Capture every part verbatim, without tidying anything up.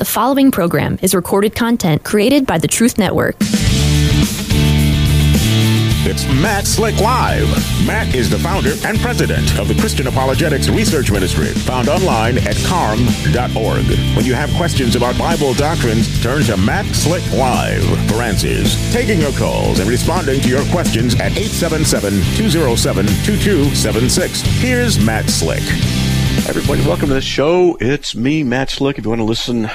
The following program is recorded content created by the Truth Network. It's Matt Slick Live. Matt is the founder and president of the Christian Apologetics Research Ministry, found online at carm dot org. When you have questions about Bible doctrines, turn to Matt Slick Live for answers. Taking your calls and responding to your questions at eight seven seven, two oh seven, two two seven six. Here's Matt Slick. Everybody, welcome to the show. It's me, Matt Slick. If you want to listen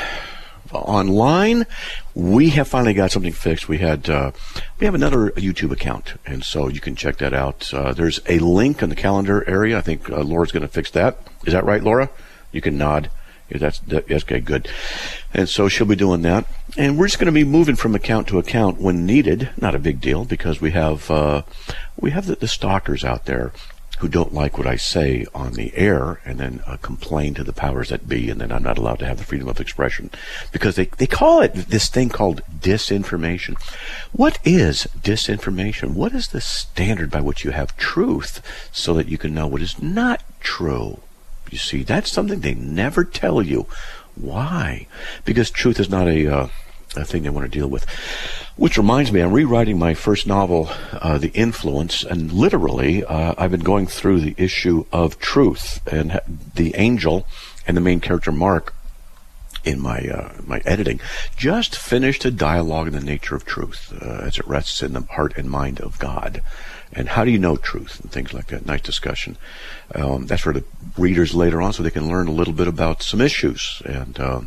online, we have finally got something fixed. We had uh, we have another YouTube account, and so you can check that out. Uh, there's a link in the calendar area. I think uh, Laura's going to fix that. Is that right, Laura? You can nod. Yeah, that's, that, that's okay, good. And so she'll be doing that. And we're just going to be moving from account to account when needed. Not a big deal, because we have uh, we have the, the stalkers out there who don't like what I say on the air and then uh, complain to the powers that be, and then I'm not allowed to have the freedom of expression because they, they call it this thing called disinformation. What is disinformation? What is the standard by which you have truth so that you can know what is not true? You see, that's something they never tell you. Why? Because truth is not a... Uh, a thing they want to deal with. Which reminds me, I'm rewriting my first novel, uh, The Influence, and literally uh, I've been going through the issue of truth, and the angel and the main character Mark in my uh, my editing just finished a dialogue in the nature of truth uh, as it rests in the heart and mind of God. And how do you know truth and things like that? Nice discussion. Um, that's for the readers later on, so they can learn a little bit about some issues. And uh,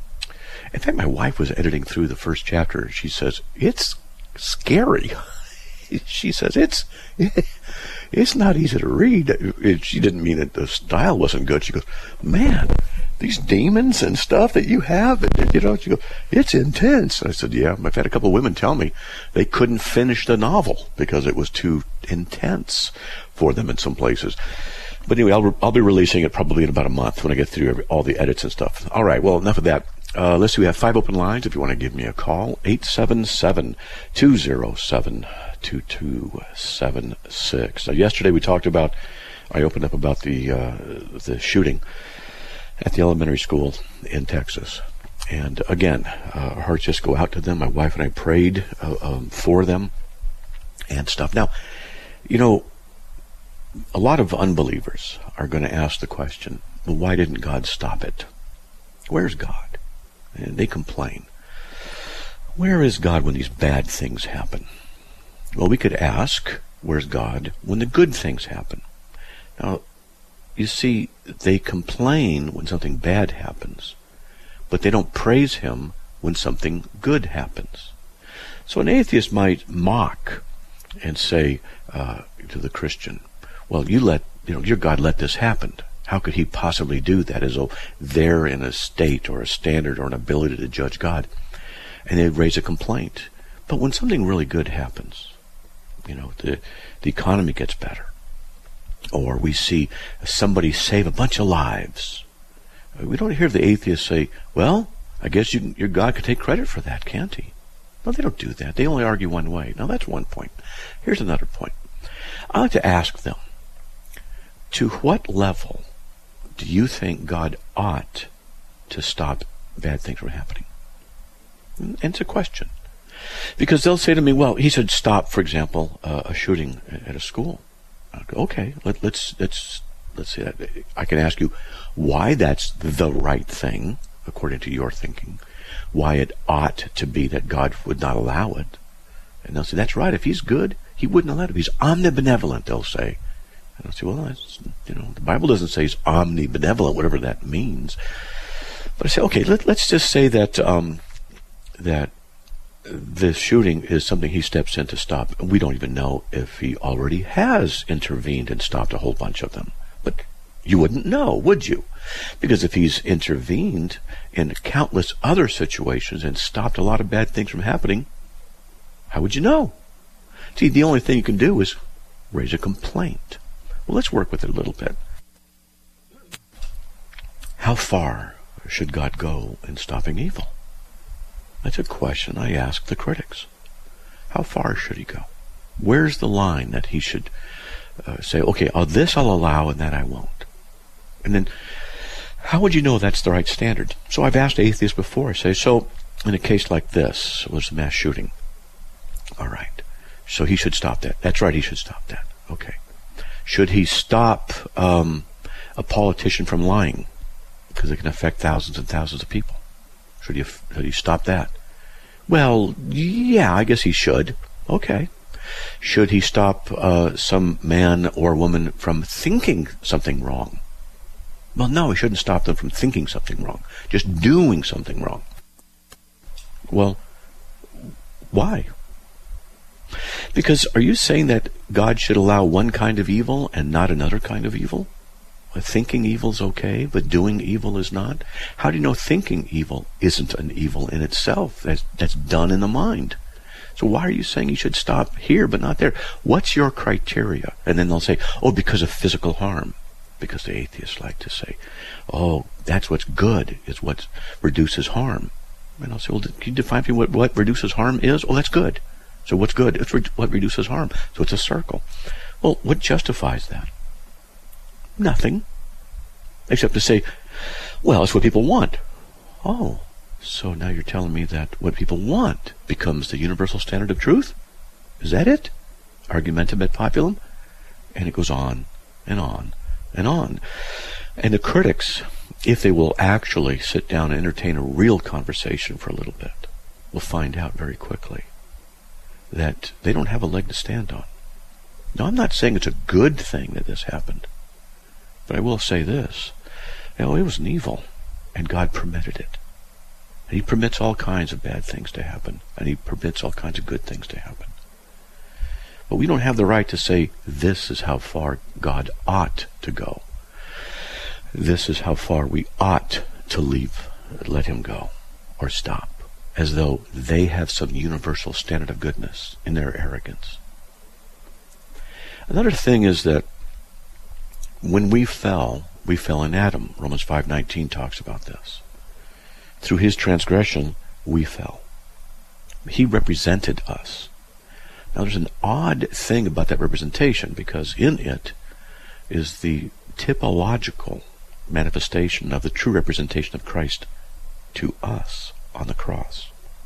in fact, my wife was editing through the first chapter. She says, it's scary. She says, it's it's not easy to read. She didn't mean that the style wasn't good. She goes, man, these demons and stuff that you have, you know, she goes, it's intense. And I said, yeah, I've had a couple of women tell me they couldn't finish the novel because it was too intense for them in some places. But anyway, I'll, I'll be releasing it probably in about a month when I get through every, all the edits and stuff. All right, well, enough of that. Uh, let's see, we have five open lines if you want to give me a call. eight seven seven, two oh seven, two two seven six. Now, yesterday we talked about, I opened up about the uh, the shooting at the elementary school in Texas. And again, uh, our hearts just go out to them. My wife and I prayed uh, um, for them and stuff. Now, you know, a lot of unbelievers are going to ask the question, well, why didn't God stop it? Where's God? And they complain. Where is God when these bad things happen? Well, we could ask, where's God when the good things happen? Now, you see, they complain when something bad happens, but they don't praise Him when something good happens. So an atheist might mock and say uh, to the Christian, well, you let, you know, your God let this happen. How could He possibly do that, as though they're in a state or a standard or an ability to judge God? And they raise a complaint. But when something really good happens, you know, the, the economy gets better, or we see somebody save a bunch of lives, we don't hear the atheists say, well, I guess you, your God could take credit for that, can't He? No, they don't do that. They only argue one way. Now, that's one point. Here's another point. I like to ask them, to what level do you think God ought to stop bad things from happening? And it's a question. Because they'll say to me, well, He said stop, for example, uh, a shooting at a school. I'll go, okay, let, let's let's let's see that. I can ask you why that's the right thing, according to your thinking, why it ought to be that God would not allow it. And they'll say, that's right, if He's good, He wouldn't allow it. If He's omnibenevolent, they'll say. And I'll say, well, that's, you know, the Bible doesn't say He's omnibenevolent, whatever that means. But I say, okay, let, let's just say that um, that this shooting is something He steps in to stop. We don't even know if He already has intervened and stopped a whole bunch of them. But you wouldn't know, would you? Because if He's intervened in countless other situations and stopped a lot of bad things from happening, how would you know? See, the only thing you can do is raise a complaint. Well, let's work with it a little bit. How far should God go in stopping evil? That's a question I ask the critics. How far should He go? Where's the line that He should uh, say, okay, oh, this I'll allow and that I won't? And then How would you know that's the right standard? So I've asked atheists before. I say, so in a case like this, it was a mass shooting. All right. So he should stop that. That's right, he should stop that. Okay. Should he stop um, a politician from lying? Because it can affect thousands and thousands of people. Should he, should he stop that? Well, yeah, I guess he should. Okay. Should he stop uh, some man or woman from thinking something wrong? Well, no, he shouldn't stop them from thinking something wrong. Just doing something wrong. Well, why? Because are you saying that God should allow one kind of evil and not another kind of evil? Thinking evil is okay, but doing evil is not? How do you know thinking evil isn't an evil in itself? That's, that's done in the mind. So why are you saying you should stop here but not there? What's your criteria? And then they'll say, oh, because of physical harm. Because the atheists like to say, oh, that's what's good, is what reduces harm. And I'll say, well, can you define for me what, what reduces harm is? Oh, that's good. So what's good? It's re- what reduces harm. So it's a circle. Well, what justifies that? Nothing. Except to say, well, it's what people want. Oh, so now you're telling me that what people want becomes the universal standard of truth? Is that it? Argumentum et populum? And it goes on and on and on. And the critics, if they will actually sit down and entertain a real conversation for a little bit, will find out very quickly that they don't have a leg to stand on. Now, I'm not saying it's a good thing that this happened, but I will say this. You know, it was an evil, and God permitted it. And he permits all kinds of bad things to happen, and he permits all kinds of good things to happen. But we don't have the right to say, this is how far God ought to go. This is how far we ought to leave, let him go, or stop, as though they have some universal standard of goodness in their arrogance. Another thing is that when we fell, we fell in Adam. Romans five nineteen talks about this. Through his transgression, we fell. He represented us. Now, there's an odd thing about that representation, because in it is the typological manifestation of the true representation of Christ to us on the cross.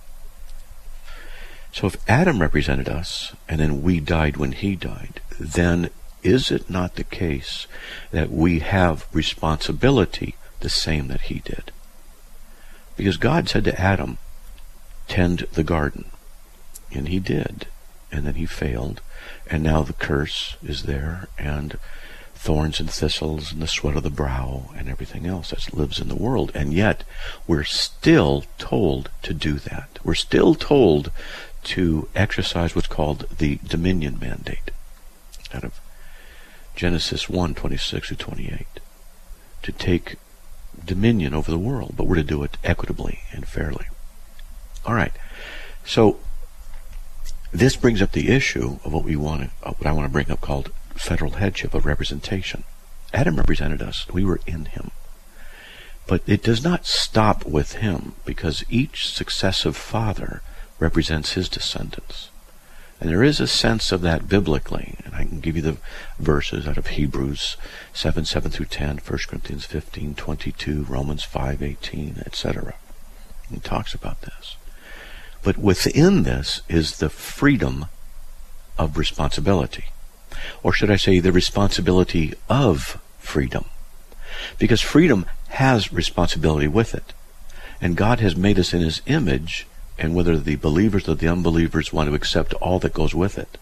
So if Adam represented us, and then we died when he died, then is it not the case that we have responsibility the same that he did? Because God said to Adam, tend the garden. And he did. And then he failed. And now the curse is there, and thorns and thistles and the sweat of the brow and everything else that lives in the world. And yet we're still told to do that. We're still told to exercise what's called the dominion mandate out of Genesis one, twenty-six through twenty-eight, to take dominion over the world, but we're to do it equitably and fairly. All right, so this brings up the issue of what we want to, what I want to bring up, called federal headship of representation. Adam represented us; we were in him, but it does not stop with him, because each successive father represents his descendants. And there is a sense of that biblically, and I can give you the verses out of Hebrews seven, seven through ten, First Corinthians fifteen, twenty-two, Romans five, eighteen, et cetera. He talks about this. But within this is the freedom of responsibility. Or should I say the responsibility of freedom? Because freedom has responsibility with it. And God has made us in his image, and whether the believers or the unbelievers want to accept all that goes with it.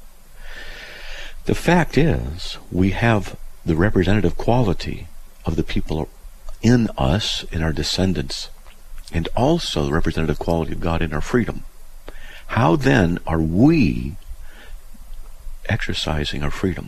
The fact is, we have the representative quality of the people in us, in our descendants, and also the representative quality of God in our freedom. How then are we exercising our freedom?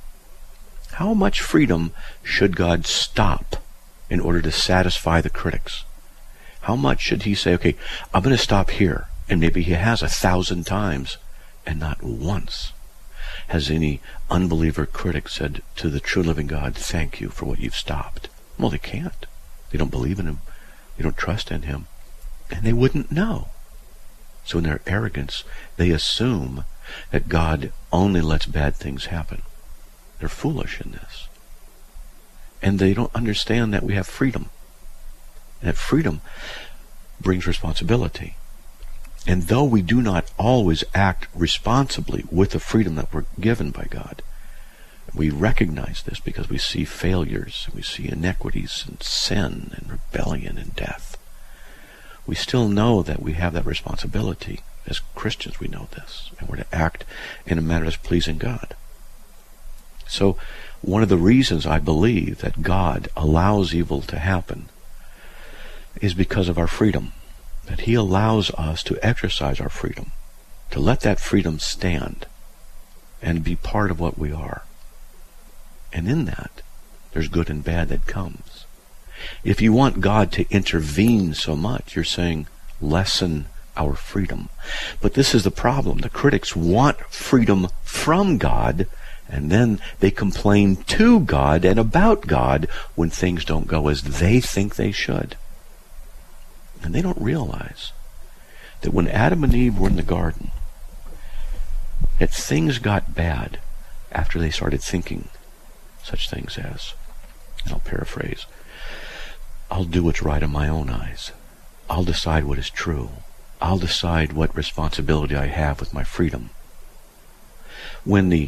How much freedom should God stop in order to satisfy the critics? How much should he say, okay, I'm going to stop here? And maybe he has a thousand times, and not once has any unbeliever critic said to the true living God, thank you for what you've stopped. Well, they can't. They don't believe in him. They don't trust in him. And they wouldn't know. So in their arrogance, they assume that God only lets bad things happen. They're foolish in this. And they don't understand that we have freedom. And that freedom brings responsibility. And though we do not always act responsibly with the freedom that we're given by God, we recognize this because we see failures, we see inequities and sin and rebellion and death. We still know that we have that responsibility. As Christians, we know this, and we're to act in a manner that's pleasing God. So, one of the reasons I believe that God allows evil to happen is because of our freedom. That He allows us to exercise our freedom, to let that freedom stand and be part of what we are. And in that, there's good and bad that comes. If you want God to intervene so much, you're saying, lessen our freedom. But this is the problem. The critics want freedom from God, and then they complain to God and about God when things don't go as they think they should. And they don't realize that when Adam and Eve were in the garden, that things got bad after they started thinking such things as, and I'll paraphrase, I'll do what's right in my own eyes. I'll decide what is true. I'll decide what responsibility I have with my freedom. When the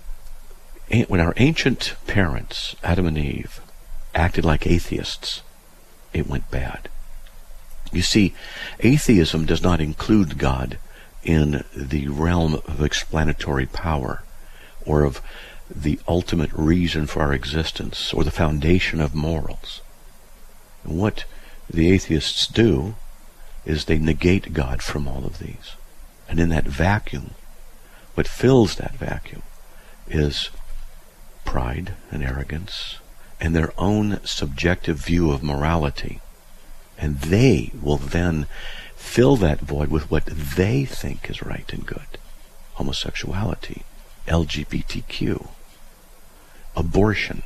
when our ancient parents, Adam and Eve, acted like atheists, it went bad. You see, atheism does not include God in the realm of explanatory power or of the ultimate reason for our existence or the foundation of morals. And what the atheists do is they negate God from all of these. And in that vacuum, what fills that vacuum is pride and arrogance and their own subjective view of morality. And they will then fill that void with what they think is right and good. Homosexuality, L G B T Q, abortion,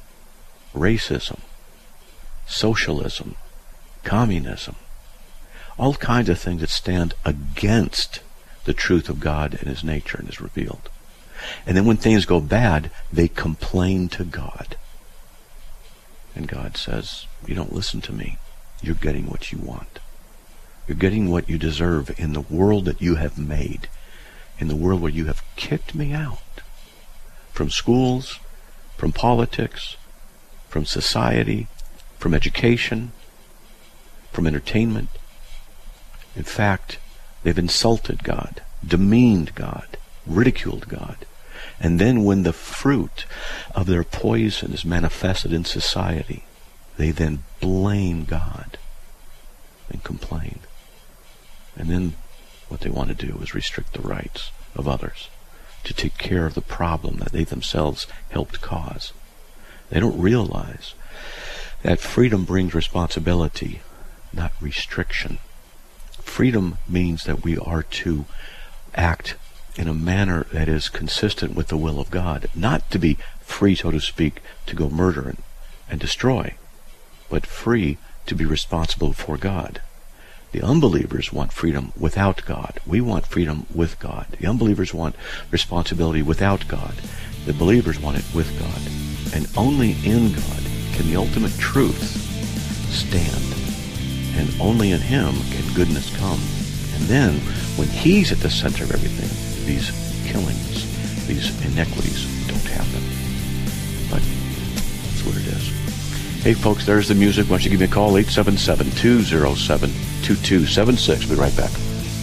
racism, socialism, communism, all kinds of things that stand against the truth of God and His nature and His revealed. And then when things go bad, they complain to God. And God says, you don't listen to me. You're getting what you want. You're getting what you deserve in the world that you have made, in the world where you have kicked me out. From schools, from politics, from society, from education, from entertainment. In fact, they've insulted God, demeaned God, ridiculed God. And then when the fruit of their poison is manifested in society, they then blame God and complain. And then what they want to do is restrict the rights of others to take care of the problem that they themselves helped cause. They don't realize that freedom brings responsibility, not restriction. Freedom means that we are to act in a manner that is consistent with the will of God, not to be free, so to speak, to go murder and, and destroy, but free to be responsible for God. The unbelievers want freedom without God. We want freedom with God. The unbelievers want responsibility without God. The believers want it with God. And only in God can the ultimate truth stand. And only in Him can goodness come. And then, when He's at the center of everything, these killings, these inequities don't happen. But that's what it is. Hey folks, there's the music. Why don't you give me a call, eight seven seven, two oh seven, two two seven six. Be right back.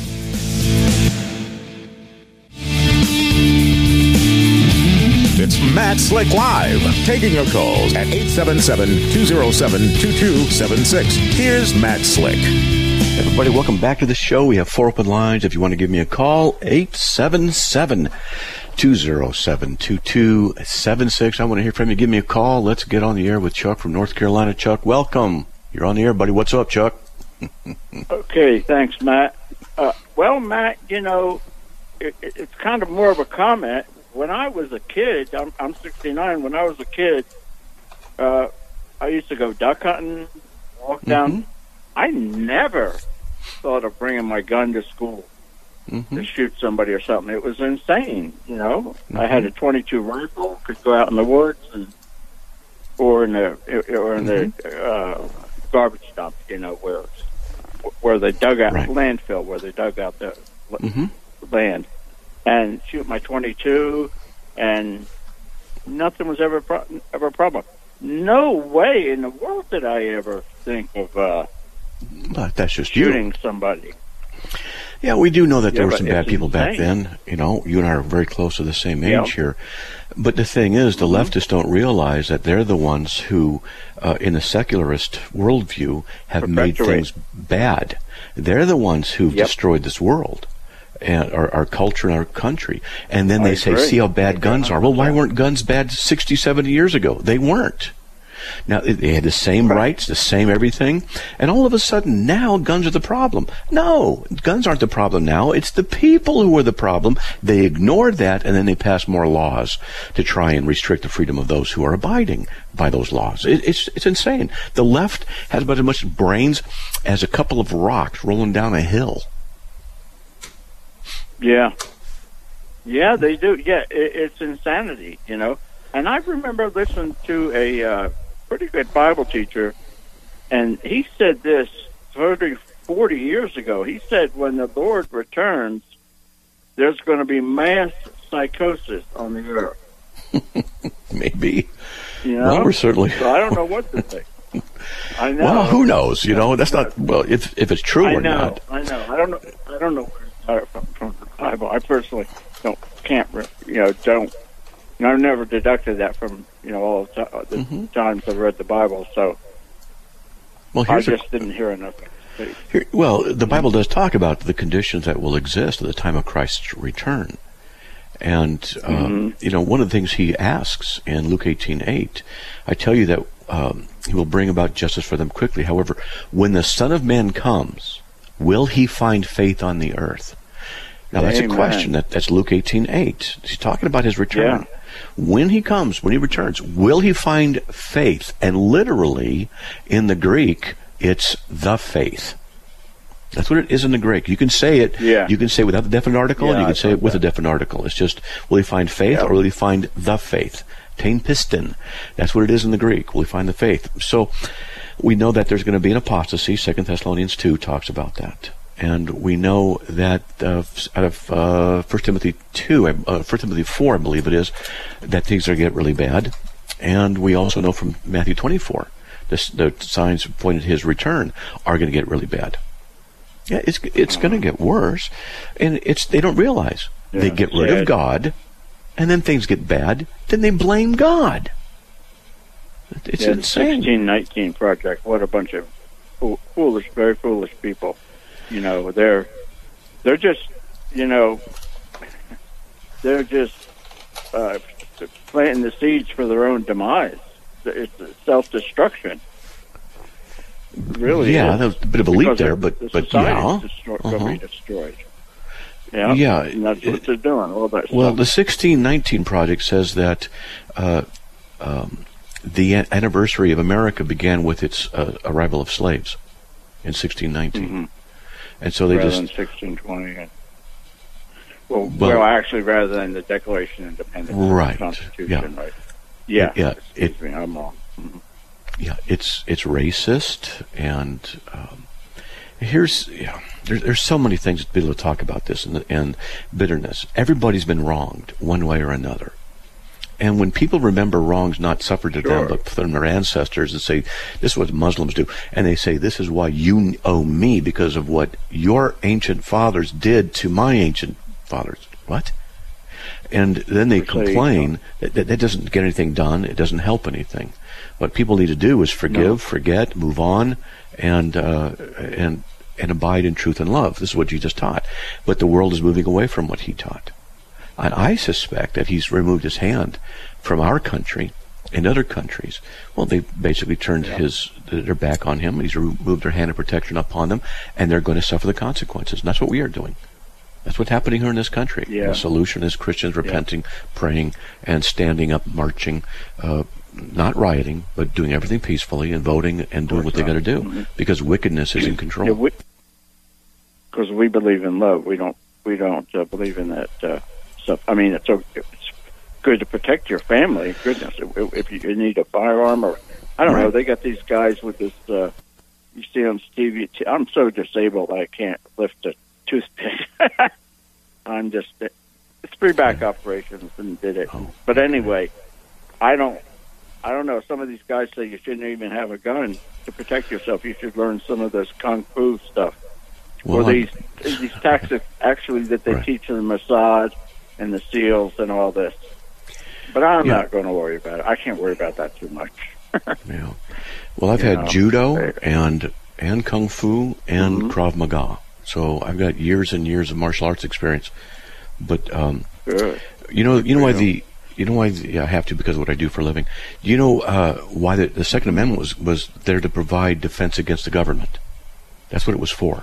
It's Matt Slick Live, taking your calls at eight seven seven, two oh seven, two two seven six. Here's Matt Slick. Everybody, welcome back to the show. We have four open lines. If you want to give me a call, eight seven seven, two oh seven, two two seven six. I want to hear from you. Give me a call. Let's get on the air with Chuck from North Carolina. Chuck, welcome. You're on the air, buddy. What's up, Chuck? Okay, thanks, Matt. Uh, well, Matt, you know, it, it's kind of more of a comment. When I was a kid, I'm, I'm sixty-nine. When I was a kid, uh, I used to go duck hunting, walk down. Mm-hmm. I never thought of bringing my gun to school mm-hmm. to shoot somebody or something. It was insane, you know. Mm-hmm. I had a twenty-two rifle, could go out in the woods and, or in the or in mm-hmm. the uh, garbage dump, you know, where where they dug out Right. landfill, where they dug out the Mm-hmm. land, and shoot my twenty-two, and nothing was ever pro- ever a problem. No way in the world did I ever think of uh, But that's just shooting you. somebody. Yeah, we do know that Yeah, there were but some bad it's people back insane. then. You know, you and I are very close to the same age Yeah. here. But the thing is, the Mm-hmm. leftists don't realize that they're the ones who, uh, in the secularist worldview, have made Perpetuate. things bad. They're the ones who've Yep. destroyed this world and our, our culture and our country. And then I they say, agree. see how bad I guns agree are. Well, why one hundred weren't guns bad sixty, seventy years ago? They weren't. Now, they had the same Right. rights, the same everything, and all of a sudden now guns are the problem. No, guns aren't the problem now. It's the people who are the problem. They ignored that, and then they passed more laws to try and restrict the freedom of those who are abiding by those laws. It, it's it's insane. The left has about as much brains as a couple of rocks rolling down a hill. Yeah, yeah, they do. Yeah, it, it's insanity, you know. And I remember listening to a uh, pretty good Bible teacher, and he said this thirty, forty years ago. He said, when the Lord returns, there's going to be mass psychosis on the earth. Maybe. You know? Well, we're certainly. So I don't know what to think. I know. Well, who knows? You know, that's not. Well, if if it's true I or know. not. I know. I don't know. I don't know where it's from, from the Bible. I personally don't can't re- you know don't. You know, I've never deducted that from you know all the, t- the Mm-hmm. times I've read the Bible. So Well, I here's a just didn't hear enough. Here, well, the Bible does talk about the conditions that will exist at the time of Christ's return. And, um, Mm-hmm. you know, one of the things he asks in Luke eighteen eight, I tell you that um, he will bring about justice for them quickly. However, when the Son of Man comes, will he find faith on the earth? Now, that's Amen. a question. That, that's Luke eighteen eight. He's talking about his return. Yeah. When he comes, when he returns, will he find faith? And literally, in the Greek, it's the faith. That's what it is in the Greek. You can say it. Yeah. You can say it without the definite article, and Yeah, you can I've say it heard with a that. definite article. It's just, will he find faith, Yeah. or will he find the faith? Tein piston. That's what it is in the Greek. Will he find the faith? So we know that there's going to be an apostasy. Second Thessalonians two talks about that. And we know that uh, out of uh, First Timothy two, uh, First Timothy four, I believe it is, that things are going to get really bad. And we also know from Matthew twenty-four, the, the signs pointing to his return are going to get really bad. Yeah, it's it's going to get worse, and it's they don't realize they Yeah, get rid sad. of God, and then things get bad. Then they blame God. It's Yeah, the insane. sixteen nineteen Project. What a bunch of fool- foolish, very foolish people. You know, they're they're just you know they're just uh, planting the seeds for their own demise. It's self destruction. Really, Yeah, is. there's a bit of a leap Because there, the- but the but society yeah. is destroy- Uh-huh. going to be destroyed. Yeah, Yeah, and that's what it- they're doing. All that Well, stuff. the sixteen nineteen Project says that uh, um, the a- anniversary of America began with its uh, arrival of slaves in sixteen nineteen. Mm-hmm. And so they rather just... than sixteen twenty. And, well, Well- well, actually, rather than the Declaration of Independence, Right, the Constitution, yeah. right? Yeah, Yeah, Excuse it- me, I'm wrong. Mhm. Yeah, it's it's racist, and um, here's yeah, there, there's so many things to be able to talk about this, and, and bitterness. Everybody's been wronged one way or another, and when people remember wrongs not suffered to them Sure. but from their ancestors, and say this is what Muslims do, and they say this is why you owe me because of what your ancient fathers did to my ancient fathers. What? And then they Which they complain that, that that doesn't get anything done. It doesn't help anything. What people need to do is forgive, No. forget, move on, and uh, and and abide in truth and love. This is what Jesus taught. But the world is moving away from what he taught. And I suspect that he's removed his hand from our country and other countries. Well, they basically turned Yeah. his their back on him. He's removed their hand of protection upon them, and they're going to suffer the consequences. And that's what we are doing. That's what's happening here in this country. Yeah. The solution is Christians repenting, praying, and standing up, marching, uh, not rioting, but doing everything peacefully and voting and doing what they got to do, Mhm. because wickedness is in Yeah, control. we, because we believe in love. We don't. We don't uh, believe in that uh, stuff. I mean, it's, okay, it's good to protect your family. Goodness, if, if you need a firearm or I don't know, Right. they got these guys with this uh, you see on T V. I'm so disabled I can't lift a toothpick. I'm just, it's three back operations and did it. Oh. But anyway, I don't, I don't know. Some of these guys say you shouldn't even have a gun to protect yourself. You should learn some of this kung fu stuff. Well, or these these tactics actually that they right. teach in the Mossad and the SEALs and all this. But I'm yeah. not going to worry about it. I can't worry about that too much. yeah. Well, I've You had know, judo and and kung fu and mm-hmm. Krav Maga, so I've got years and years of martial arts experience. But um, Good. you know, you know why you. the you know why the, yeah, I have to because of what I do for a living. Do you know uh, why the, the Second Amendment was was there to provide defense against the government? That's what it was for.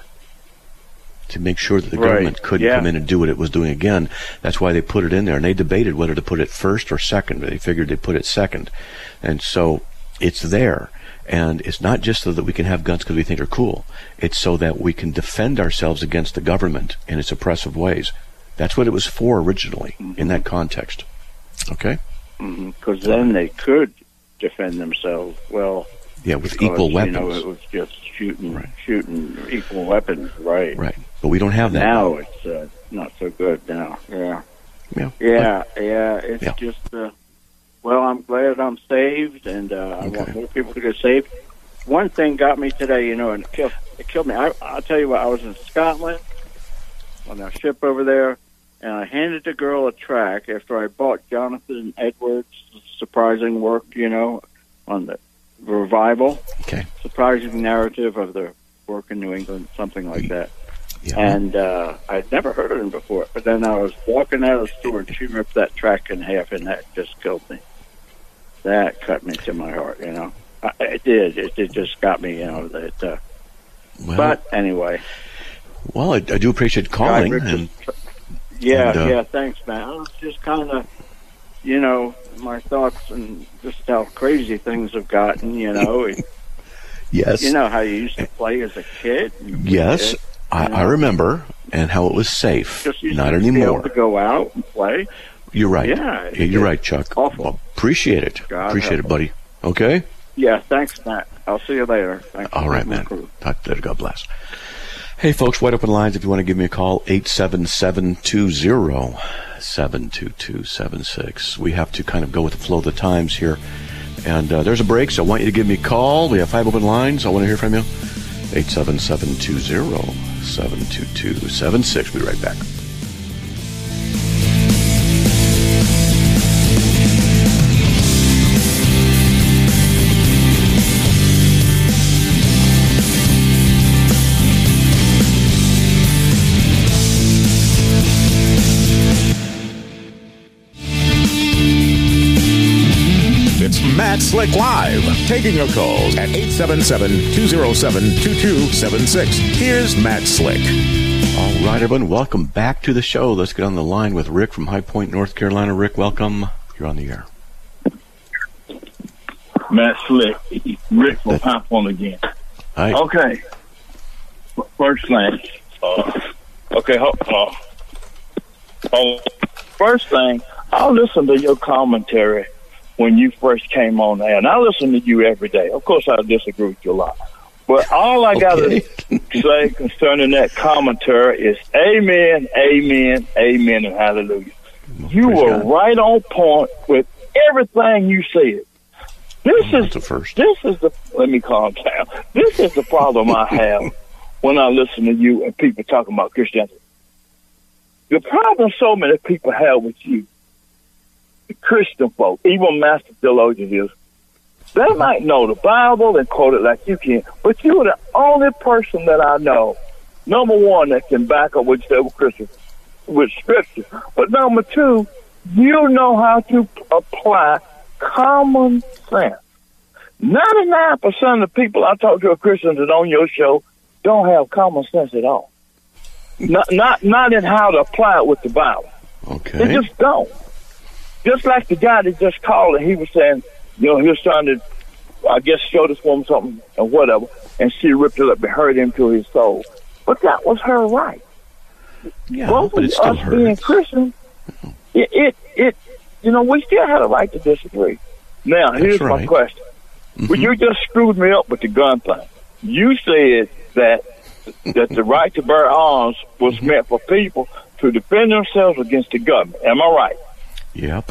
To make sure that the Right. government couldn't Yeah. come in and do what it was doing again. That's why they put it in there. And they debated whether to put it first or second. They figured they'd put it second. And so it's there. And it's not just so that we can have guns because we think they're cool. It's so that we can defend ourselves against the government in its oppressive ways. That's what it was for originally, mm-hmm. in that context. Okay? Because mm-hmm. then they could defend themselves well. Yeah, with because, equal weapons. You know, it was just shooting, right. shooting equal weapons, right? Right. But we don't have that. Now it's uh, not so good now. Yeah. Yeah. Yeah, yeah. It's yeah. just, uh, well, I'm glad I'm saved, and uh, I okay. want more people to get saved. One thing got me today, you know, and it killed, it killed me. I, I'll tell you what, I was in Scotland on a ship over there, and I handed the girl a track after I bought Jonathan Edwards' surprising work, you know, on the revival. Okay. Surprising narrative of the work in New England, something like that. Yeah. And uh, I'd never heard of him before. But then I was walking out of the store, and she ripped that track in half, and that just killed me. That cut me to my heart, you know. I, it did. It, it just got me, you know. That. Uh, well, but anyway. Well, I, I do appreciate calling. And, yeah, and, uh, yeah, thanks, man. I was just kind of, you know, my thoughts and just how crazy things have gotten, you know. Yes. You know how you used to play as a kid? Yes. I, I remember, and how it was safe. Just Not anymore. To be anymore. able to go out and play. You're right. Yeah, yeah you're right, Chuck. Awful. Well, appreciate it. God appreciate help it, buddy. Okay? Yeah, thanks, Matt. I'll see you later. Thanks. All right, man. Talk to you later. God bless. Hey, folks, wide open lines. If you want to give me a call, eight seven seven, two zero, seven two two seven six. We have to kind of go with the flow of the times here. And uh, there's a break, so I want you to give me a call. We have five open lines. I want to hear from you. eight seven seven, two zero, seven two two seven six. We'll be right back. Matt Slick Live, taking your calls at eight seven seven, two zero seven, two two seven six. Here's Matt Slick. All right, everyone, welcome back to the show. Let's get on the line with Rick from High Point, North Carolina. Rick, welcome. You're on the air. Matt Slick, Rick from High Point again. Hi. Okay. First thing, uh, okay, hold on. Oh, first thing, I'll listen to your commentary when you first came on there, and I listen to you every day. Of course, I disagree with you a lot. But all I got to Okay. say concerning that commentary is amen, amen, amen, and hallelujah. Well, You praise were God. right on point with everything you said. This Well, is that's a first. This is the. Let me calm down. This is the problem I have when I listen to you and people talking about Christianity. The problem so many people have with you, the Christian folk, even master theologians, is they might know the Bible and quote it like you can, but you're the only person that I know, number one, that can back up what you say with Christian, with Scripture. But number two, you know how to apply common sense. ninety-nine percent of the people I talk to are Christians that on your show don't have common sense at all. Not, not, not in how to apply it with the Bible. Okay. They just don't. Just like the guy that just called and he was saying, you know, he was trying to, I guess, show this woman something or whatever, and she ripped it up and hurt him to his soul. But that was her right. Yeah, Both but of it still us being hurts. Christian, it, it, it, you know, we still had a right to disagree. Now, That's here's right. my question. Mhm. Well, you just screwed me up with the gun thing. you said that that the right to bear arms was meant for people to defend themselves against the government. Am I right? Yep.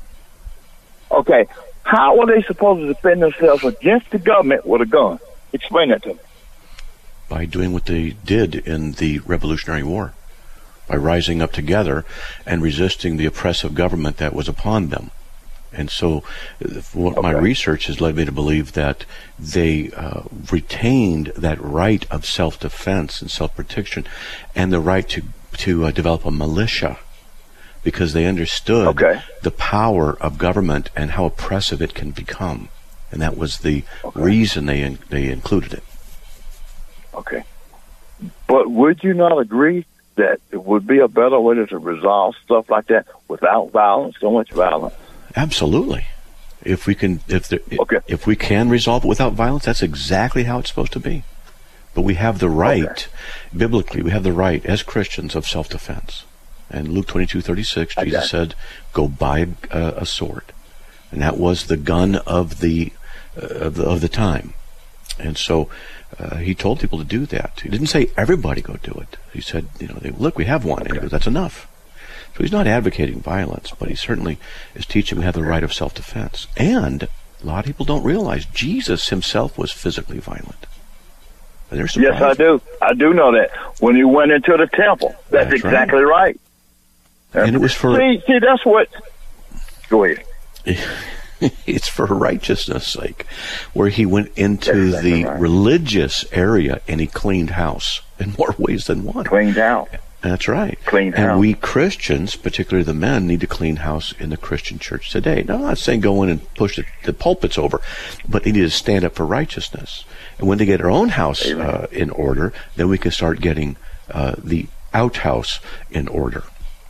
Okay. How are they supposed to defend themselves against the government with a gun? Explain that to me. By doing what they did in the Revolutionary War, by rising up together and resisting the oppressive government that was upon them. And so what okay. my research has led me to believe that they uh, retained that right of self-defense and self-protection and the right to, to uh, develop a militia, because they understood okay. the power of government and how oppressive it can become. And that was the okay. reason they in, they included it. Okay. But would you not agree that it would be a better way to resolve stuff like that without violence, so much violence? Absolutely. If we can, if there, okay. if we can resolve it without violence, that's exactly how it's supposed to be. But we have the right, okay. biblically, we have the right as Christians of self-defense. And Luke twenty-two thirty-six, Jesus okay. said, "Go buy a, a sword," and that was the gun of the uh, of the of the time. And so uh, he told people to do that. He didn't say everybody go do it. He said, "You know, they, look, we have one," okay. and he goes, "That's enough." So he's not advocating violence, but he certainly is teaching we have the right of self-defense. And a lot of people don't realize Jesus himself was physically violent. Yes, I do. I do know that. When he went into the temple. That's, that's exactly right. right. And it was for... See, see, that's what... Go ahead. It's for righteousness' sake, where he went into exactly the right. religious area and he cleaned house in more ways than one. Cleaned house. That's right. Clean and house. we Christians, particularly the men, need to clean house in the Christian church today. Now, I'm not saying go in and push the, the pulpits over, but they need to stand up for righteousness. And when they get our own house uh, in order, then we can start getting uh, the outhouse in order.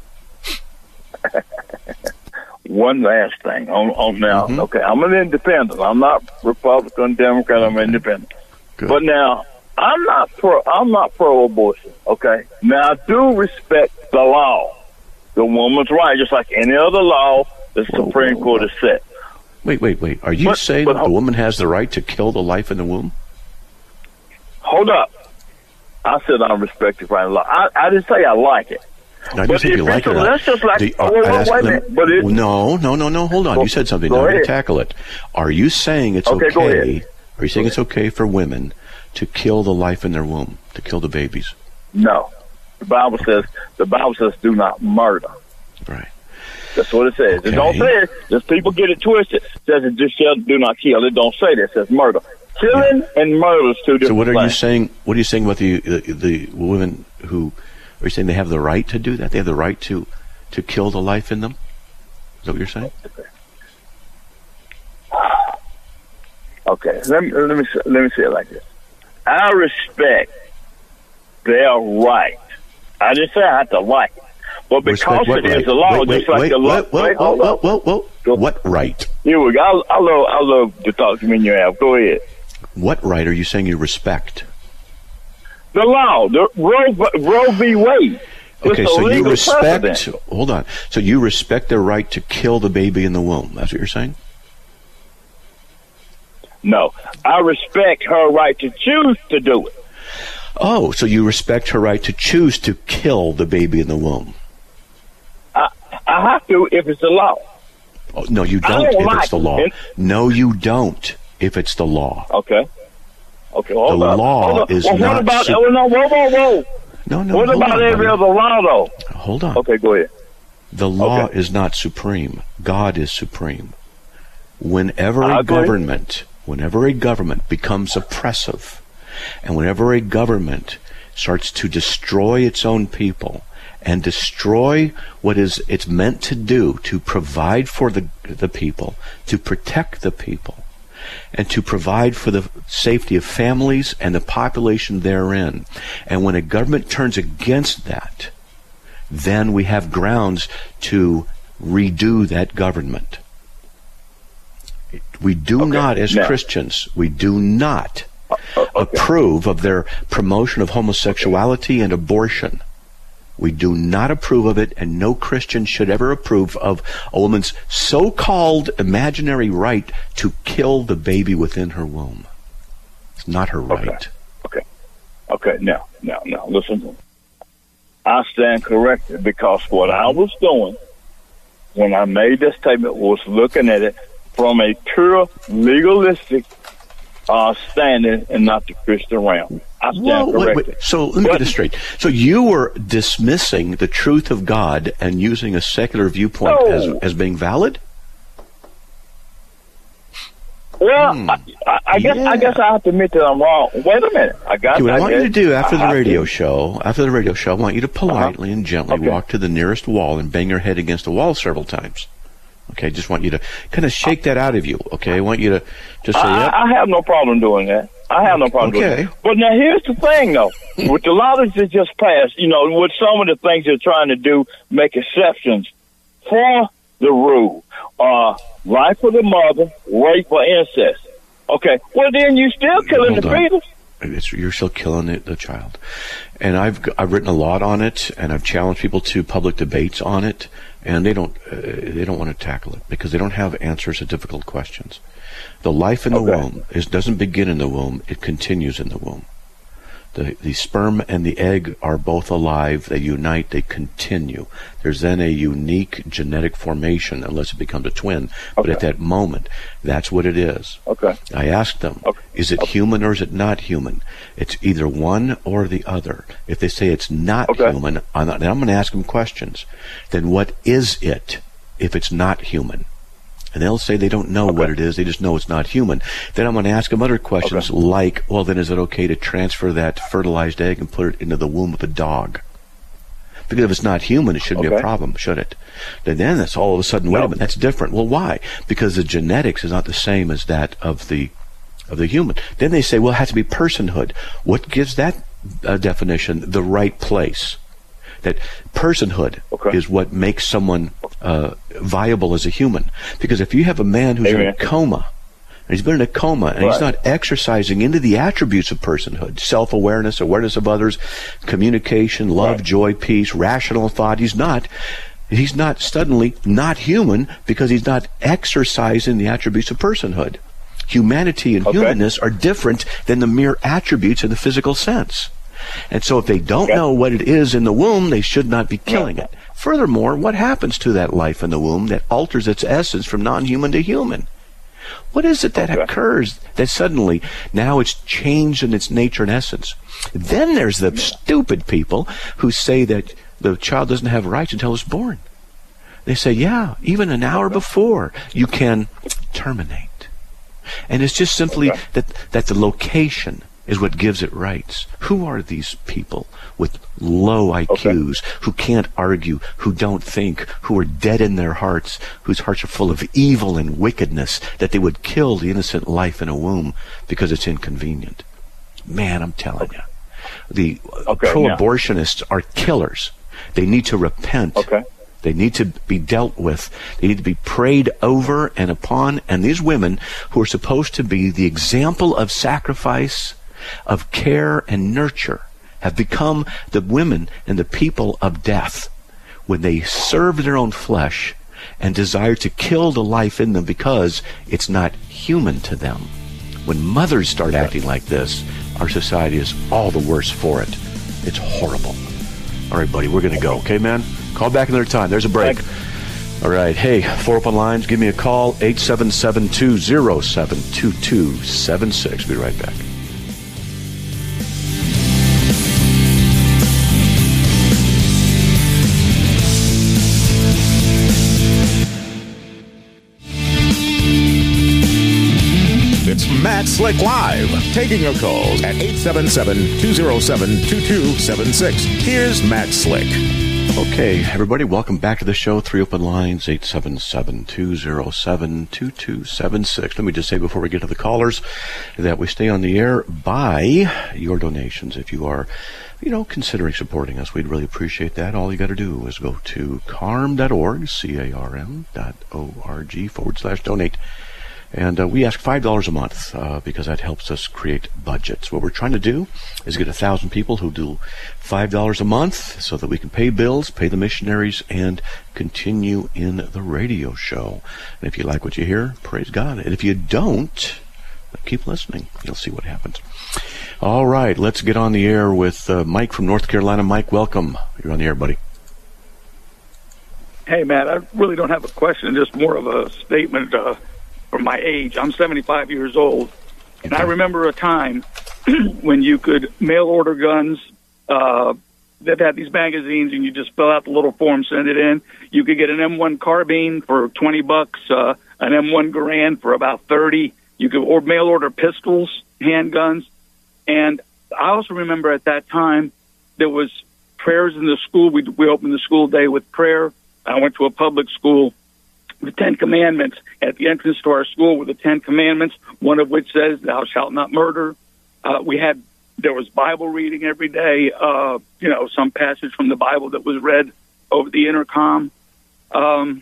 One last thing on, on now. Mm-hmm. Okay, I'm an independent. I'm not Republican, Democrat. I'm okay. independent. Good. But now, I'm not pro. I'm not pro-abortion. Okay. Now, I do respect the law, the woman's right, just like any other law the whoa, Supreme whoa, Court whoa. has set. Wait, wait, wait. Are you but, saying but, that the woman has the right to kill the life in the womb? Hold up. I said I respect the right law. I, I didn't say I like it. No, I didn't say you like it or not. That's just like, the, uh, oh, wait, ask, wait a minute. But it, no, no, no, no. Hold on. Go, you said something. Go Now I'm ahead. going to tackle it. Are you saying it's okay? okay? Go Are you saying go it's okay for women to kill the life in their womb, to kill the babies? No. The Bible says the Bible says do not murder. Right. That's what it says. Okay. It don't say it. Just people get it twisted. It says it just shall do not kill. It don't say that. It says murder. Killing yeah. and murder is two different things. So what are things. you saying? What are you saying about the, the the women who are you saying they have the right to do that? They have the right to to kill the life in them? Is that what you're saying? Okay. Okay. Let me let me let me say it like this. I respect their right. I didn't say I have to like it. But because it is a law, wait, wait, just like wait, the law. Wait, wait, whoa, whoa, whoa, whoa, whoa. What right? Here we go. I, I love, I love the talk to me you have. Go ahead. What right are you saying you respect? The law, the Roe, Roe v. Wade. Okay, so you respect. Precedent. Hold on. So you respect their right to kill the baby in the womb. That's what you're saying? No, I respect her right to choose to do it. Oh, so you respect her right to choose to kill the baby in the womb? I, I have to if it's the law. Oh, no, you don't, don't if like it's the law. it. No, you don't if it's the law. Okay. Okay, hold the up. law hold up. is well, not... What about... Su- oh, no, whoa, whoa, whoa. No, no, What hold about on, every buddy. other law, though? Hold on. Okay, go ahead. The law okay. is not supreme. God is supreme. Whenever I a agree. government, whenever a government becomes oppressive, and whenever a government starts to destroy its own people and destroy what is it's meant to do to provide for the the people, to protect the people, and to provide for the safety of families and the population therein. And when a government turns against that, then we have grounds to redo that government. We do okay. not, as now, Christians, we do not uh, okay. approve of their promotion of homosexuality and abortion. We do not approve of it, and no Christian should ever approve of a woman's so-called imaginary right to kill the baby within her womb. It's not her right. Okay. Okay. Okay. Now, now, now, listen to me. I stand corrected because what I was doing when I made this statement was looking at it from a pure legalistic uh, standing and not the Christian realm. I stand Whoa, corrected. wait, wait. So let me But- get this straight. So you were dismissing the truth of God and using a secular viewpoint No. as, as being valid? Well, Hmm. I, I, I guess Yeah. I guess I have to admit that I'm wrong. Wait a minute. I got. Okay, what I I want you guess to do after I the have radio to- show, after the radio show, I want you to politely and gently Okay. walk to the nearest wall and bang your head against the wall several times. Okay, just want you to kind of shake that out of you. Okay, I want you to just say, I, yep. I have no problem doing that. I have no problem Okay. doing that. But now here's the thing, though. With the laws that just passed, you know, with some of the things they're trying to do, make exceptions for the rule. Uh, life of the mother, rape or incest. Okay, well then you still killing Hold the on. fetus. It's, you're still killing the, the child. And I've I've written a lot on it, and I've challenged people to public debates on it, and they don't uh, they don't want to tackle it because they don't have answers to difficult questions. The life in the Okay. womb is doesn't begin in the womb; it continues in the womb. The the sperm and the egg are both alive. They unite. They continue. There's then a unique genetic formation, unless it becomes a twin. But Okay. at that moment, that's what it is. Okay. I asked them, Okay. is it human or is it not human? It's either one or the other. If they say it's not Okay. human, I'm, not, I'm going to ask them questions. Then what is it if it's not human? And they'll say they don't know what it is. They just know it's not human. Then I'm going to ask them other questions Okay. like, well, then is it okay to transfer that fertilized egg and put it into the womb of a dog? Because if it's not human, it shouldn't be a Okay. problem, should it? Then, then that's all of a sudden, wait No. a minute, that's different. Well, why? Because the genetics is not the same as that of the of the human. Then they say, well, it has to be personhood. What gives that uh, definition the right place? That personhood Okay. is what makes someone uh, viable as a human. Because if you have a man who's in a Amen. coma, and he's been in a coma, and he's Right. not exercising into the attributes of personhood, self-awareness, awareness of others, communication, love, Right. joy, peace, rational thought, he's not, he's not suddenly not human because he's not exercising the attributes of personhood. Humanity and Okay. humanness are different than the mere attributes in the physical sense. And so if they don't Okay. know what it is in the womb, they should not be killing it. Furthermore, what happens to that life in the womb that alters its essence from non-human to human? What is it that Okay. occurs that suddenly now it's changed in its nature and essence? Then there's the stupid people who say that the child doesn't have rights until it's born. They say, yeah, even an hour before you can terminate. And it's just simply Okay. that, that the location is what gives it rights. Who are these people with low I Qs, who can't argue, who don't think, who are dead in their hearts, whose hearts are full of evil and wickedness, that they would kill the innocent life in a womb because it's inconvenient? Man, I'm telling you. The Okay, pro-abortionists are killers. They need to repent. Okay. They need to be dealt with. They need to be prayed over and upon. And these women who are supposed to be the example of sacrifice, of care and nurture, have become the women and the people of death when they serve their own flesh and desire to kill the life in them because it's not human to them. When mothers start acting like this, our society is all the worse for it. It's horrible. All right, buddy, we're going to go. Okay, man? Call back another time. There's a break. All right. Hey, four open lines. Give me a call. eight seven seven, two zero seven, two two seven six. Be right back. It's Matt Slick Live, taking your calls at eight seven seven, two zero seven, two two seven six. Here's Matt Slick. Okay, everybody, welcome back to the show. Three open lines, eight seven seven, two zero seven, two two seven six. Let me just say before we get to the callers that we stay on the air by your donations. If you are, you know, considering supporting us, we'd really appreciate that. All you got to do is go to carm dot org, C A R M dot O R G forward slash donate. And uh, we ask five dollars a month uh, because that helps us create budgets. What we're trying to do is get a thousand people who do five dollars a month so that we can pay bills, pay the missionaries, and continue in the radio show. And if you like what you hear, praise God. And if you don't, Keep listening. You'll see what happens. All right, let's get on the air with uh, Mike from North Carolina. Mike, welcome. You're on the air, buddy. Hey, Matt, I really don't have a question, just more of a statement uh, for my age. I'm seventy-five years old, and I remember a time when you could mail order guns. Uh, they've had these magazines, and you just fill out the little form, send it in. You could get an M one carbine for twenty bucks, uh, an M one Garand for about thirty. You could or mail order pistols, handguns. And I also remember at that time there was prayers in the school. We, we opened the school day with prayer. I went to a public school. The Ten Commandments at the entrance to our school were the Ten Commandments, one of which says, "Thou shalt not murder." Uh, we had there was Bible reading every day. Uh, you know, some passage from the Bible that was read over the intercom. Um,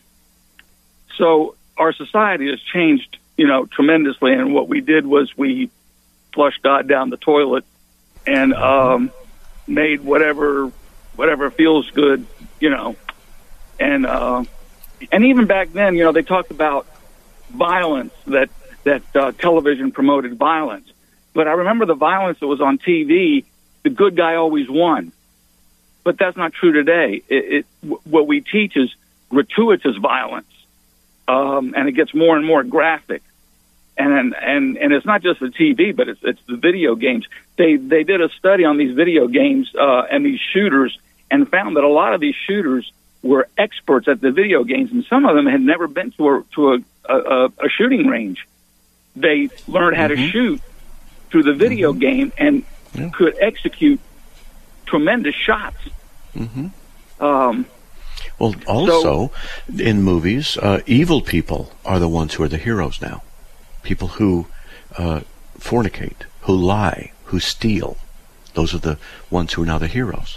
so our society has changed, you know, tremendously. And what we did was we flushed God down the toilet and um, made whatever whatever feels good, you know. And uh, and even back then, you know, they talked about violence, that that uh, television promoted violence. But I remember the violence that was on T V, the good guy always won. But that's not true today. It, it, what we teach is gratuitous violence, um, and it gets more and more graphic. And and and it's not just the T V, but it's it's the video games. They they did a study on these video games uh, and these shooters, and found that a lot of these shooters were experts at the video games, and some of them had never been to a to a, a, a shooting range. They learned how mm-hmm. to shoot through the video mm-hmm. game and yeah. could execute tremendous shots. Mm-hmm. Um, well, also so, in movies, uh, evil people are the ones who are the heroes now. People who uh, fornicate, who lie, who steal. Those are the ones who are now the heroes.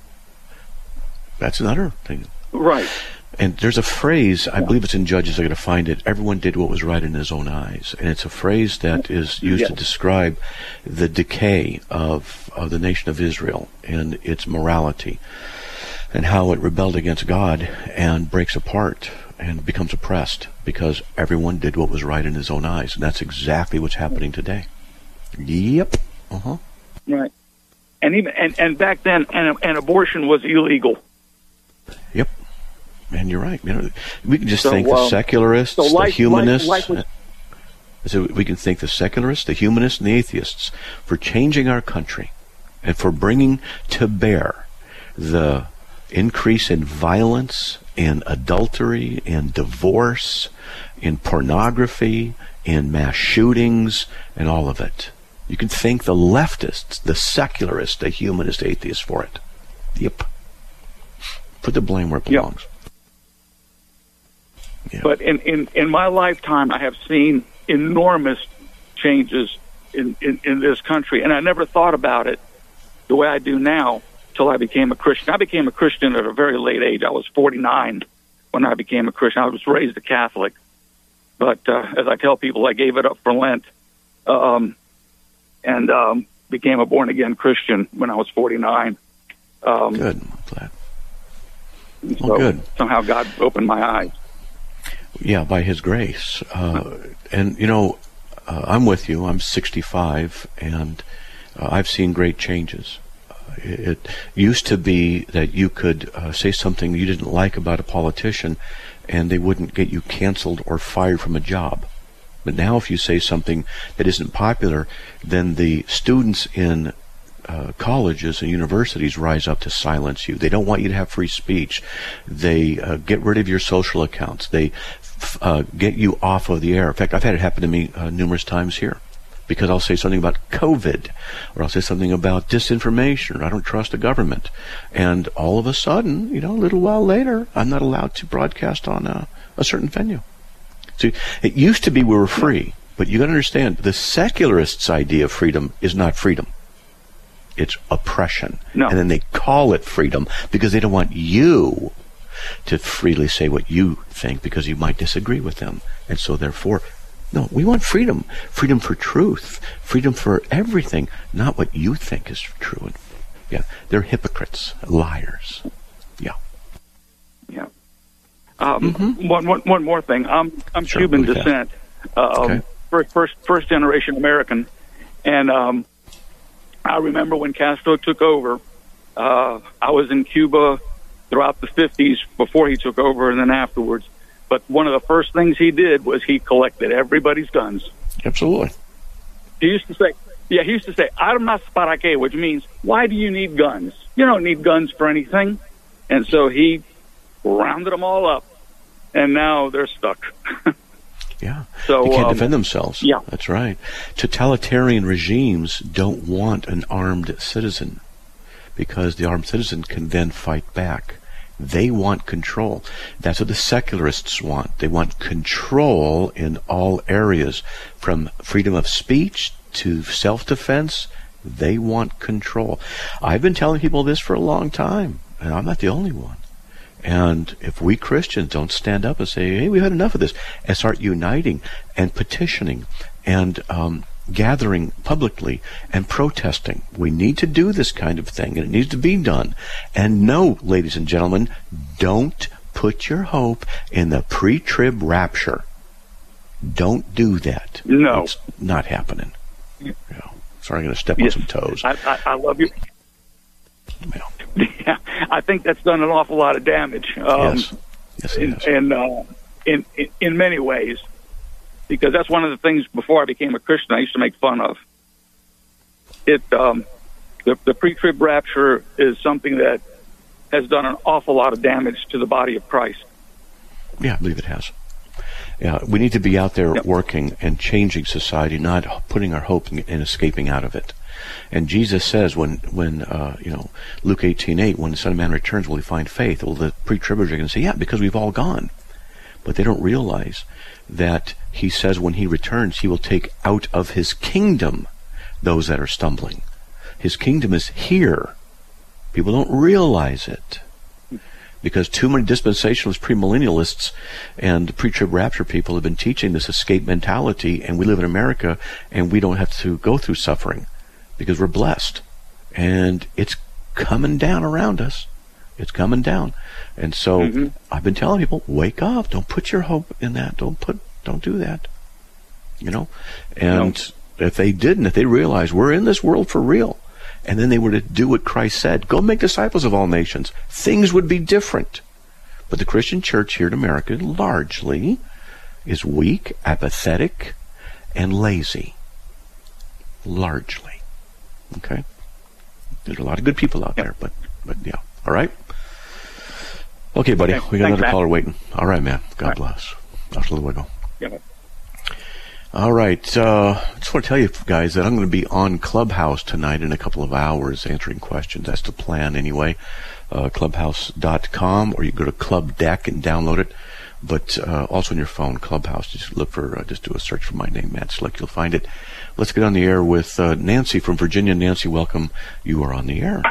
That's another thing. Right. And there's a phrase, I yeah. believe it's in Judges, I'm going to find it, everyone did what was right in his own eyes. And it's a phrase that is used yes. to describe the decay of, of the nation of Israel and its morality, and how it rebelled against God and breaks apart and becomes oppressed because everyone did what was right in his own eyes. And that's exactly what's happening today. Yep. Uh-huh. Right. And even and, and back then, an, an abortion was illegal. Yep. And you're right. You know, we can just so, thank uh, the secularists, so life, the humanists. Life, life was... So we can thank the secularists, the humanists, and the atheists for changing our country and for bringing to bear the increase in violence, in adultery, in divorce, in pornography, in mass shootings, and all of it. You can thank the leftists, the secularists, the humanists, atheists for it. Yep. Put the blame where it belongs. Yep. Yeah. But in, in, in my lifetime, I have seen enormous changes in, in, in this country, and I never thought about it the way I do now till I became a Christian. I became a Christian at a very late age. I was forty-nine when I became a Christian. I was raised a Catholic. But uh, as I tell people, I gave it up for Lent um, and um, became a born-again Christian when I was forty-nine. Um, good. I'm glad. So well, good. Somehow God opened my eyes. Yeah, by His grace. Uh, and, you know, uh, I'm with you. I'm sixty-five, and uh, I've seen great changes. Uh, it used to be that you could uh, say something you didn't like about a politician, and they wouldn't get you canceled or fired from a job. But now if you say something that isn't popular, then the students in uh, colleges and universities rise up to silence you. They don't want you to have free speech. They uh, get rid of your social accounts. They uh, get you off of the air. In fact, I've had it happen to me uh, numerous times here, because I'll say something about COVID, or I'll say something about disinformation, or I don't trust the government. And all of a sudden, you know, a little while later, I'm not allowed to broadcast on a, a certain venue. See, it used to be we were free, but you got to understand, the secularists' idea of freedom is not freedom. It's oppression. No. And then they call it freedom because they don't want you to freely say what you think, because you might disagree with them. And so therefore, no, we want freedom. Freedom for truth. Freedom for everything, not what you think is true. And yeah, they're hypocrites, liars. Yeah. Yeah. Um, mm-hmm. one, one, one more thing. I'm, I'm sure, Cuban really descent. Um, okay. first first first generation American, and um, I remember when Castro took over. Uh, I was in Cuba throughout the fifties before he took over, and then afterwards. But one of the first things he did was he collected everybody's guns. Absolutely. He used to say, "Yeah," he used to say, "Armas para qué," which means, "Why do you need guns? You don't need guns for anything." And so he rounded them all up, and now they're stuck. Yeah. So, they can't um, defend themselves. Yeah. That's right. Totalitarian regimes don't want an armed citizen because the armed citizen can then fight back. They want control. That's what the secularists want. They want control in all areas, from freedom of speech to self-defense. They want control. I've been telling people this for a long time, and I'm not the only one. And if we Christians don't stand up and say, hey, we've had enough of this, and start uniting and petitioning and um, gathering publicly and protesting, we need to do this kind of thing, and it needs to be done. And no, ladies and gentlemen, don't put your hope in the pre-trib rapture. Don't do that. No. It's not happening. You know, sorry, I'm going to step Yes. on some toes. I, I, I love you. Well, Yeah, I think that's done an awful lot of damage. Um, yes. Yes, it in, has. in, uh, in, in in many ways, because that's one of the things before I became a Christian I used to make fun of. It um, the, the pre-trib rapture is something that has done an awful lot of damage to the body of Christ. Yeah, I believe it has. Yeah, we need to be out there Yep. working and changing society, not putting our hope in, in escaping out of it. And Jesus says, when, when uh, you know, Luke eighteen eight, when the Son of Man returns, will he find faith? Well, the pre-tribbers are going to say, yeah, because we've all gone. But they don't realize that he says when he returns, he will take out of his kingdom those that are stumbling. His kingdom is here. People don't realize it. Because too many dispensationalists, premillennialists, and pre-trib rapture people have been teaching this escape mentality, and we live in America, and we don't have to go through suffering because we're blessed. And it's coming down around us. It's coming down. And so Mm-hmm. I've been telling people, wake up. Don't put your hope in that. Don't put, don't do that. You know? And no. if they didn't, if they realized we're in this world for real, and then they were to do what Christ said, go make disciples of all nations, things would be different. But the Christian church here in America largely is weak, apathetic, and lazy. Largely. Okay? There's a lot of good people out there, but, but yeah. All right? Okay, buddy. Okay. We got Thanks, another Matt. caller waiting. All right, man. God All right. bless. Hasta luego. Yeah. All right. Uh, I just want to tell you guys that I'm going to be on Clubhouse tonight in a couple of hours answering questions. That's the plan anyway. Uh, clubhouse dot com, or you go to Club Deck and download it. But uh, also on your phone, Clubhouse. Just look for, uh, just do a search for my name, Matt Slick. You'll find it. Let's get on the air with uh, Nancy from Virginia. Nancy, welcome. You are on the air.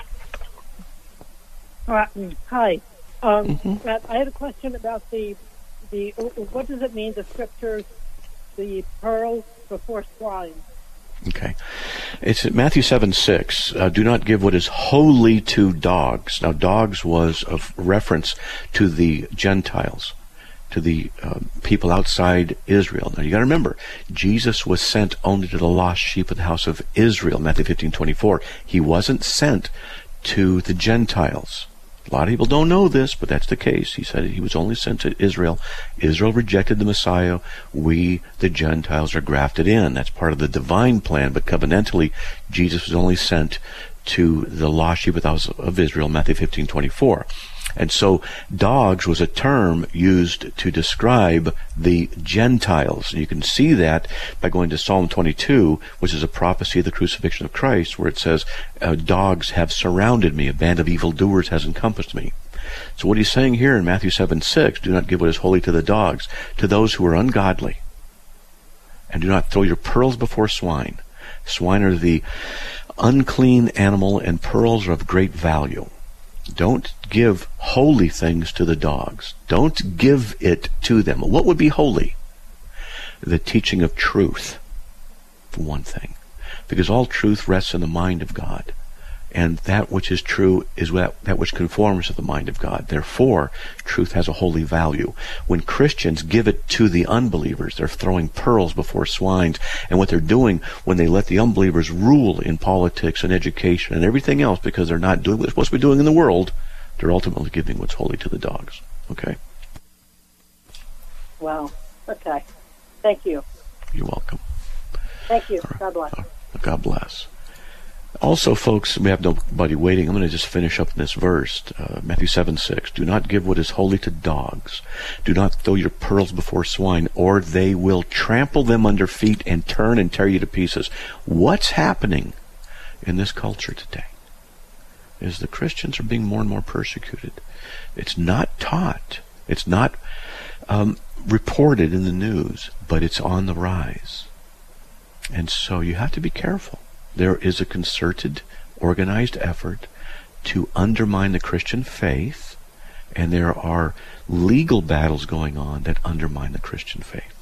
Uh, hi. Um, Mhm. Matt, I had a question about the, the, what does it mean, the scriptures, the pearls before swine? Okay. It's at Matthew seven six. Uh, do not give what is holy to dogs. Now, dogs was a reference to the Gentiles, to the uh, people outside Israel. Now, you got to remember, Jesus was sent only to the lost sheep of the house of Israel, Matthew fifteen twenty-four. He wasn't sent to the Gentiles. A lot of people don't know this, but that's the case. He said he was only sent to Israel. Israel rejected the Messiah. We, the Gentiles, are grafted in. That's part of the divine plan, but covenantally, Jesus was only sent to the lost sheep of the house of Israel, Matthew fifteen twenty-four. And so dogs was a term used to describe the Gentiles. And you can see that by going to Psalm twenty-two, which is a prophecy of the crucifixion of Christ, where it says, uh, dogs have surrounded me, a band of evildoers has encompassed me. So what he's saying here in Matthew seven six, do not give what is holy to the dogs, to those who are ungodly. And do not throw your pearls before swine. Swine are the unclean animal, and pearls are of great value. Don't give holy things to the dogs. Don't give it to them. What would be holy? The teaching of truth, for one thing. Because all truth rests in the mind of God. And that which is true is that, that which conforms to the mind of God. Therefore, truth has a holy value. When Christians give it to the unbelievers, they're throwing pearls before swines. And what they're doing when they let the unbelievers rule in politics and education and everything else because they're not doing what they're supposed to be doing in the world, they're ultimately giving what's holy to the dogs. Okay? Wow. Okay. Thank you. You're welcome. Thank you. Right. God bless. God bless. Also, folks, we have nobody waiting. I'm going to just finish up in this verse. Uh, Matthew seven six. Do not give what is holy to dogs. Do not throw your pearls before swine, or they will trample them under feet and turn and tear you to pieces. What's happening in this culture today is the Christians are being more and more persecuted. It's not taught. It's not um, reported in the news, but it's on the rise. And so you have to be careful. There is a concerted, organized effort to undermine the Christian faith, and there are legal battles going on that undermine the Christian faith.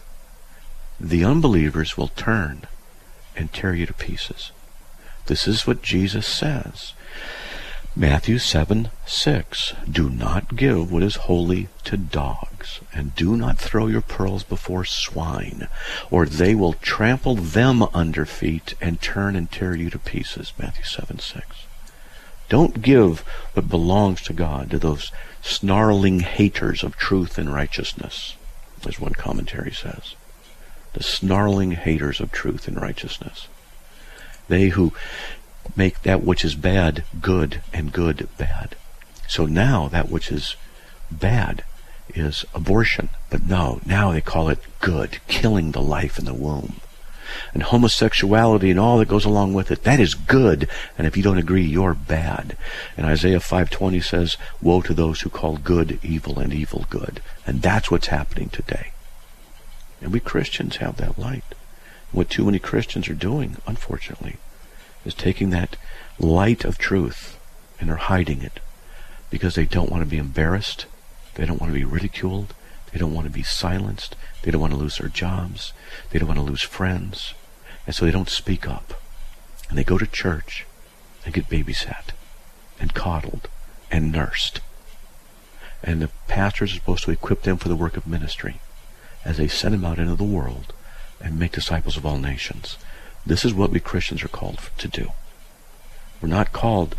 The unbelievers will turn and tear you to pieces. This is what Jesus says. Matthew seven six. Do not give what is holy to dogs, and do not throw your pearls before swine, or they will trample them under feet and turn and tear you to pieces. Matthew seven six. Don't give what belongs to God to those snarling haters of truth and righteousness, as one commentary says. The snarling haters of truth and righteousness. They who make that which is bad good and good bad. So now that which is bad is abortion. But no, now they call it good, killing the life in the womb. And homosexuality and all that goes along with it, that is good. And if you don't agree, you're bad. And Isaiah five twenty says, woe to those who call good evil and evil good. And that's what's happening today. And we Christians have that light. What too many Christians are doing, unfortunately, is taking that light of truth and they're hiding it because they don't want to be embarrassed, they don't want to be ridiculed, they don't want to be silenced, they don't want to lose their jobs, they don't want to lose friends, and so they don't speak up. And they go to church and get babysat and coddled and nursed. And the pastors are supposed to equip them for the work of ministry as they send them out into the world and make disciples of all nations. This is what we Christians are called to do. We're not called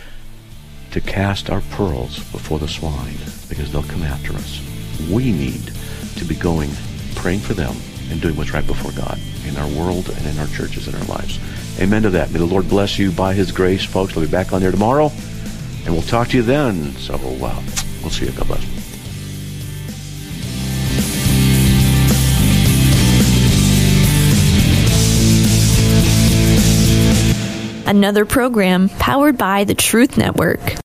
to cast our pearls before the swine because they'll come after us. We need to be going, praying for them, and doing what's right before God in our world and in our churches and our lives. Amen to that. May the Lord bless you by His grace, folks. We'll be back on there tomorrow, and we'll talk to you then. So, uh, we'll see you. God bless. Another program powered by the Truth Network.